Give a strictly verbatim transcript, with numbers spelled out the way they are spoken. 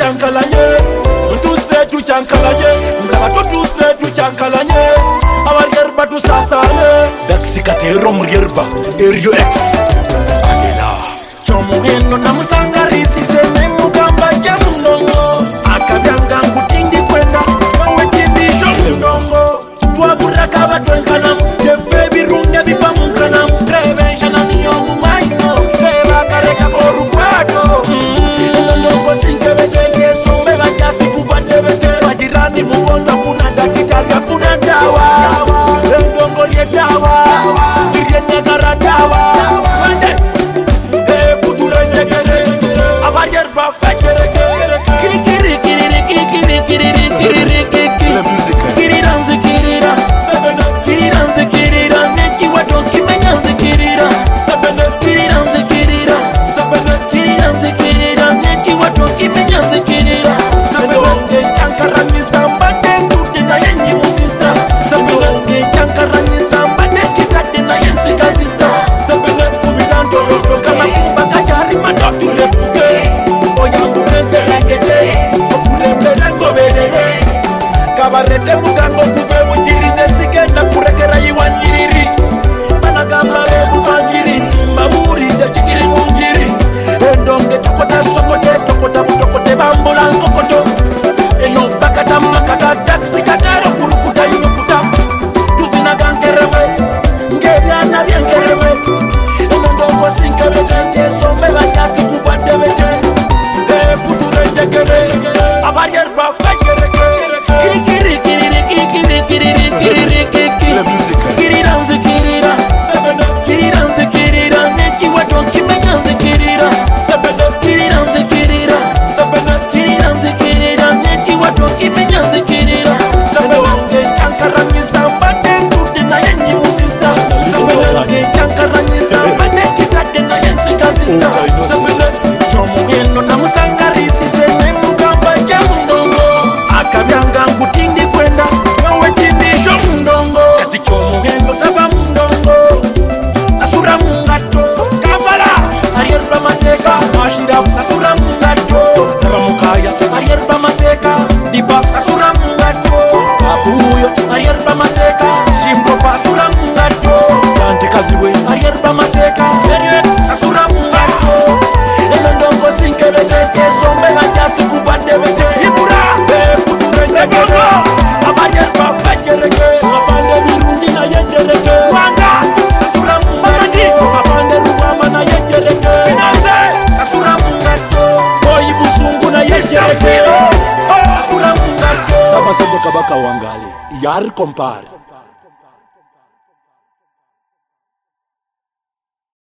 tuchankalanye Ntuse tuchankalanye Mlaba tutuse tuchankalanye Abarierba tusasale Daksikatero mrierba Erio X Adela Chomo eno na musangarisi Sene mugamba jamundongo Akabyanga nkutindi kwenda Mawe tindisho mundongo Tuabura kaba twenkana Yefe birunga bipa mukana Rebe shana niyo mumaino Reba kareka koru kwato Ndongo sinkebete Yesu mbeba jasi kubandebete Wajirani mukonda kuna dakitari kuna dawa Ndongo liye dawa Iriye negara dawa Wende Eh kuture negere Abarierba fekere Kiri kiri kiri kiri kiri kiri kiri kiri La musique Kiriranze kirira Kiriranze kirira Nechi wato kimenyanze kirira Kiriranze kirira Kiriranze kirira Nechi wato kimenyanze kirira Sabelonge chankarani zamba Dengute na yenye musisa Sabelonge chankarani zamba Dekitade na yensi kaziza Sabelonge kubidanto roto Kama kumba kachari matatu repuke Oyambuke selengete Okure mbelengo bedele Kabarete mugango kuve mujirize sigenda kurekera yiwanyiriri Managamba rebu manjiri Maburi de chikiri munjiri Endonge tokota sokote tokota mutokote bambula nkokoto Eno bakata makata daksi katero kurukuta inukuta Tuzina gankerewe Ngebyana byenkerewe Eno ndongo sinkebete Sombe banyasi kubadebete E kuture jekere Abarierba fekere Kiri kiri kiri kiri kiri kiri kiri La musique Kiriranze kirira Kiriranze kirira Nechi wato kimenyanze kirira Kiriranze kirira Kiriranze kirira Nechi wato kimenyanze kirira Sabelonge chankarangi zamba Dengute na yenye musisa Sabelonge chankarangi zamba Dekitade na yensi kaziza Sabelonge chomo eno na musangarisi Sene mugamba jamundongo Akabyanga nkutindi kwenda Mawe tindisho mundongo Kati chomo eno taba mundongo Asura mungato Kampala Arierba mateka Mashiraf Asura mungato Taba mukaya Arierba mateka Diba Asura mungato Abuyo Arierba mateka Shimbopa Asura mungato Dante kaziwe Arierba mateka Eriex Asura mungato Eno ndongo sinkebete Sombe bajasi kubandebete Ibura Eh kuture negere Abarierba fekereke Mafande birungi na yejereke Rwanda Asura mungato Mafande rubama na yejereke Finaze Asura mungato Boyi busungu na yejereke Asura mungato Sama sebo kabaka wangali Yar kompare